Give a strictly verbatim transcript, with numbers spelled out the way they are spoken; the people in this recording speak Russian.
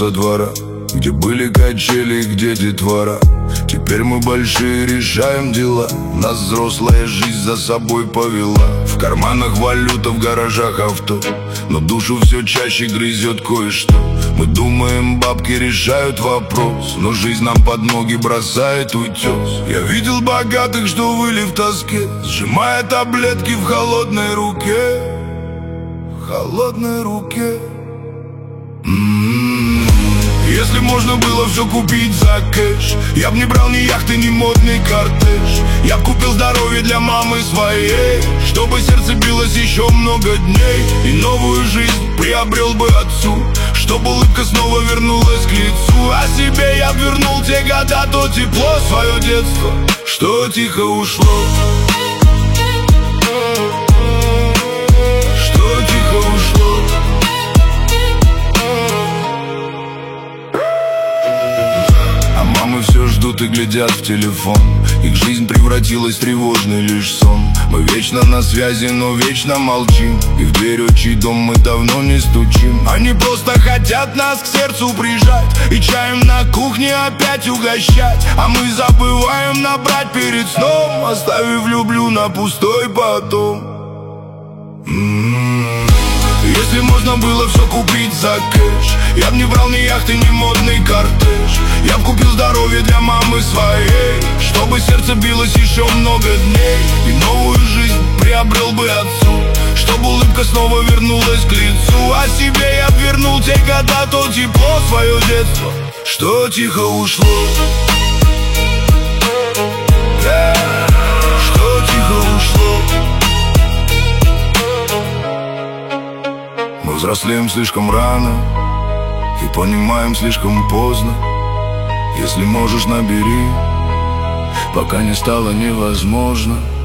со двора, где были качели, где детвора. Теперь мы большие, решаем дела. Нас взрослая жизнь за собой повела. В карманах валюта, в гаражах авто, но душу все чаще грызет кое-что. Мы думаем, бабки решают вопрос, но жизнь нам под ноги бросает утес. Я видел богатых, что выли в тоске, сжимая таблетки в холодной руке. В холодной руке. М-м-м. Если можно было все купить за кэш, я б не брал ни яхты, ни модный кортеж. Я б купил здоровье для мамы своей, чтобы сердце билось еще много дней. И новую жизнь приобрел бы отцу, чтобы улыбка снова вернулась к лицу. А себе я б вернул те года, то тепло, свое детство, что тихо ушло. Что тихо ушло. Мамы все ждут и глядят в телефон. Их жизнь превратилась в тревожный лишь сон. Мы вечно на связи, но вечно молчим, и в дверь отчий дом мы давно не стучим. Они просто хотят нас к сердцу прижать и чаем на кухне опять угощать. А мы забываем набрать перед сном, оставив люблю на пустой потом. М-м-м. Если можно было все купить за кэш, я б не брал ни яхты, ни модный кортеж. Я б купил здоровье для мамы своей, чтобы сердце билось еще много дней. И новую жизнь приобрел бы отцу, чтобы улыбка снова вернулась к лицу. А себе я б вернул те года, то тепло, свое детство, что тихо ушло. Что тихо ушло. Мы взрослеем слишком рано и понимаем слишком поздно. Если можешь, набери, пока не стало невозможно.